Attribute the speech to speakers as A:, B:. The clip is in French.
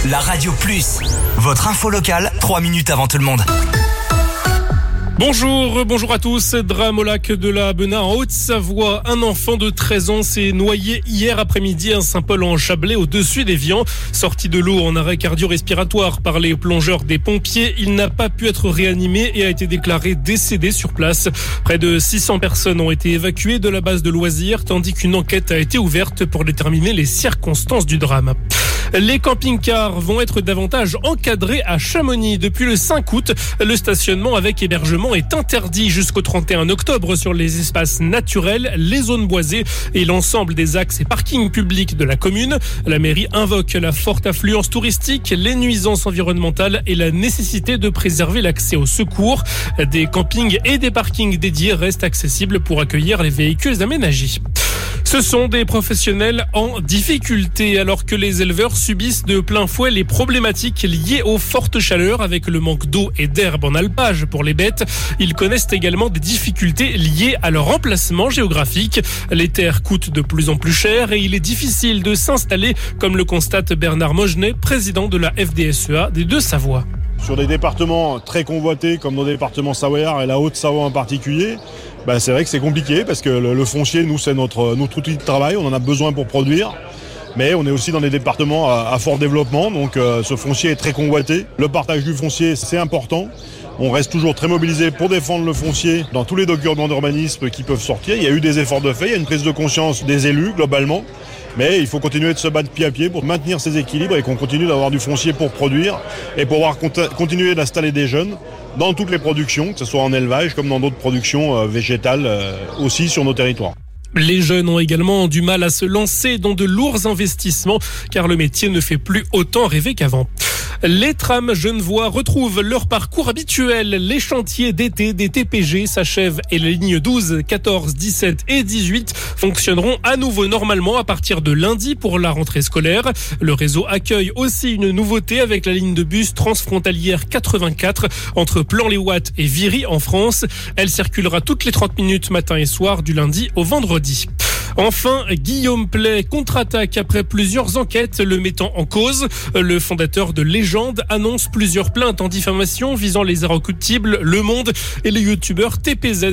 A: La Radio Plus, votre info locale, 3 minutes avant tout le monde.
B: Bonjour à tous. Drame au lac de la Benat en Haute-Savoie. Un enfant de 13 ans s'est noyé hier après-midi à Saint-Paul-en-Chablais au-dessus d'Évian. Sorti de l'eau en arrêt cardio-respiratoire par les plongeurs des pompiers, il n'a pas pu être réanimé et a été déclaré décédé sur place. Près de 600 personnes ont été évacuées de la base de loisirs tandis qu'une enquête a été ouverte pour déterminer les circonstances du drame. Les camping-cars vont être davantage encadrés à Chamonix. Depuis le 5 août, le stationnement avec hébergement est interdit jusqu'au 31 octobre sur les espaces naturels, les zones boisées et l'ensemble des axes et parkings publics de la commune. La mairie invoque la forte affluence touristique, les nuisances environnementales et la nécessité de préserver l'accès aux secours. Des campings et des parkings dédiés restent accessibles pour accueillir les véhicules aménagés. Ce sont des professionnels en difficulté alors que les éleveurs subissent de plein fouet les problématiques liées aux fortes chaleurs avec le manque d'eau et d'herbe en alpage pour les bêtes. Ils connaissent également des difficultés liées à leur emplacement géographique. Les terres coûtent de plus en plus cher et il est difficile de s'installer comme le constate Bernard Mogenet, président de la FDSEA des Deux-Savoie.
C: Sur des départements très convoités comme nos départements savoyards et la Haute-Savoie en particulier, c'est vrai que c'est compliqué parce que le foncier, nous, c'est notre outil de travail, on en a besoin pour produire. Mais on est aussi dans des départements à fort développement, donc ce foncier est très convoité. Le partage du foncier, c'est important. On reste toujours très mobilisé pour défendre le foncier dans tous les documents d'urbanisme qui peuvent sortir. Il y a eu des efforts de fait, il y a une prise de conscience des élus globalement. Mais il faut continuer de se battre pied à pied pour maintenir ces équilibres et qu'on continue d'avoir du foncier pour produire et pour pouvoir continuer d'installer des jeunes dans toutes les productions, que ce soit en élevage comme dans d'autres productions végétales aussi sur nos territoires.
B: Les jeunes ont également du mal à se lancer dans de lourds investissements car le métier ne fait plus autant rêver qu'avant. Les trams genevois retrouvent leur parcours habituel. Les chantiers d'été des TPG s'achèvent et les lignes 12, 14, 17 et 18 fonctionneront à nouveau normalement à partir de lundi pour la rentrée scolaire. Le réseau accueille aussi une nouveauté avec la ligne de bus transfrontalière 84 entre Plan-les-Ouates et Viry en France. Elle circulera toutes les 30 minutes matin et soir du lundi au vendredi. Enfin, Guillaume Play contre-attaque après plusieurs enquêtes le mettant en cause. Le fondateur de Légende annonce plusieurs plaintes en diffamation visant les irrecuptibles Le Monde et les youtubeurs TPZ.